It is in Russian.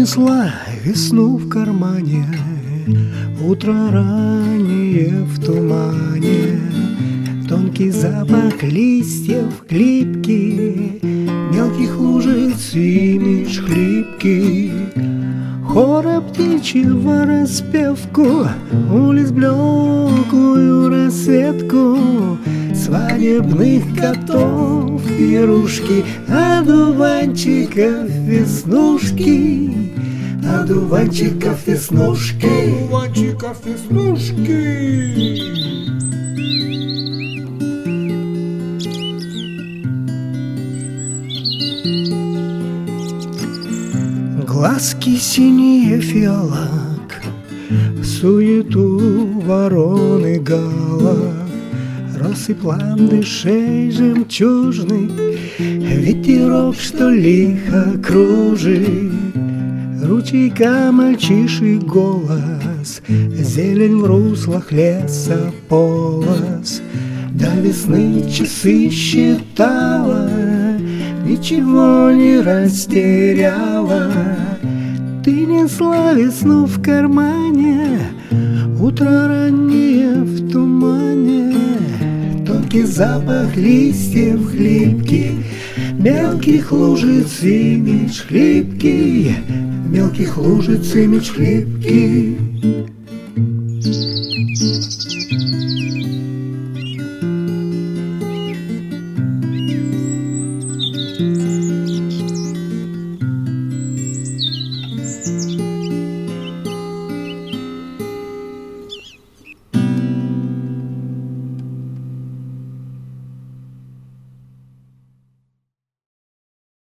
несла весну в кармане, утро раннее в тумане, тонкий запах листьев хлипкий, мелких лужиц имидж хлипкий, хора птичьего распевку, улиц блеклую рассветку, свадебных котов пирушки, одуванчиков веснушки, одуванчиков веснушки, одуванчиков веснушки. Глазки синие фиалок, суету вороны галок, россыпь ландышей жемчужных, ветерок, что лихо кружит, ручейка мальчиший голос, зелень в руслах леса полос. До весны часы считала, ничего не растеряла. Ты несла весну в кармане, утро раннее в тумане, тонкий запах листьев хлипкий, мелких лужиц имидж хлипкий, мелких лужиц имидж хлипкий.